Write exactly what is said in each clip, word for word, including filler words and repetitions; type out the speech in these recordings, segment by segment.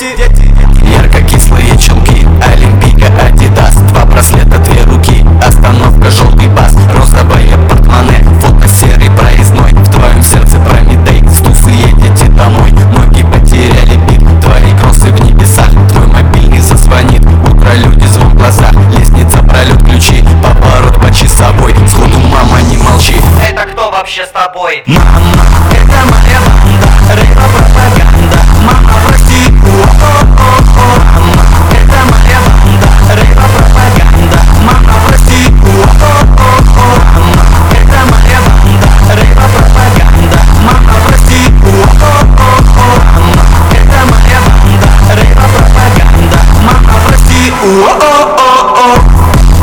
Ярко-кислые челки, Олимпийка, Адидас, два браслета, две руки, остановка, желтый бас, розовое портмоне, фото серый проездной, в твоем сердце Прометей, с тусы едете домой, ноги потеряли бит, твои кроссы в небесах, твой мобильный зазвонит, утро, люди, звон в глазах, лестница, пролет, ключи, поворот по часовой, сходу, мама, не молчи. Это кто вообще с тобой? Мама, это моя банда, рэп-пропаганда, мама, прости, о-о-о-о. Мама, это моя банда, рэп-пропаганда, мама, прости, о-о-о-о. Мама, это моя банда, рэп-пропаганда, мама, прости, о-о-о-о. Мама, это моя банда, рэп-пропаганда, мама, прости, о-о-о-о.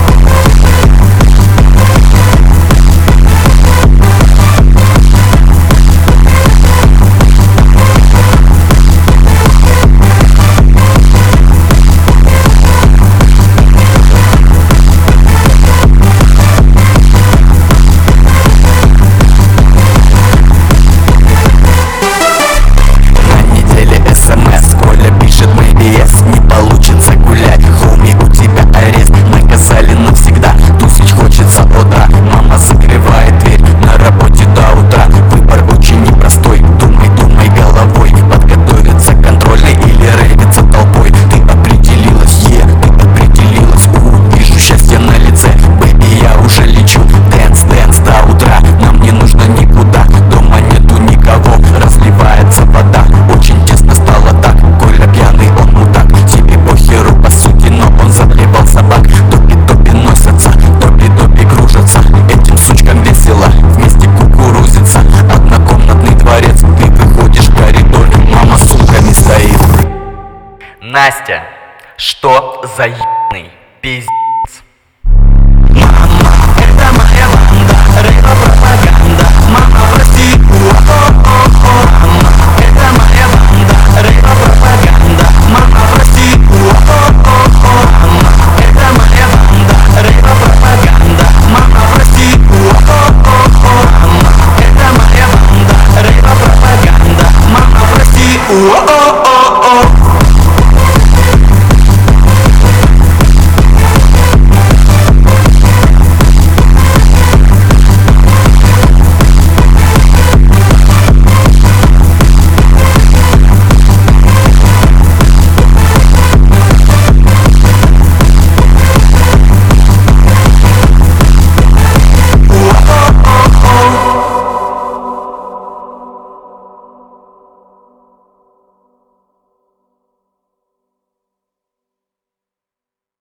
Не получится гулять, хоми, у тебя арест, наказали навсегда, тусить хочется, о да. Мама закрывает дверь, на работе до утра, выбор очень непростой, думай, думай головой, подготовиться к контрольной или рейвиться толпой. Ты определилась, е, ты определилась, у, вижу счастье на лице, бэби, я уже лечу, дэнс, дэнс до утра, нам не нужно никуда, дома нету никого, разливается вода, очень тесно стало так, Коля пьяный, он мудак, тебе похеру по сути, но он заблевал собак. Топи-топи носятся, топи-топи кружатся, этим сучкам весело, вместе кукурузится. Однокомнатный дворец, ты выходишь в коридор, мама с сумками стоит. Настя, что за ебаный пиздец? Мама, это моя банда, рэп-пропаганда, мама, прости, о-о-о.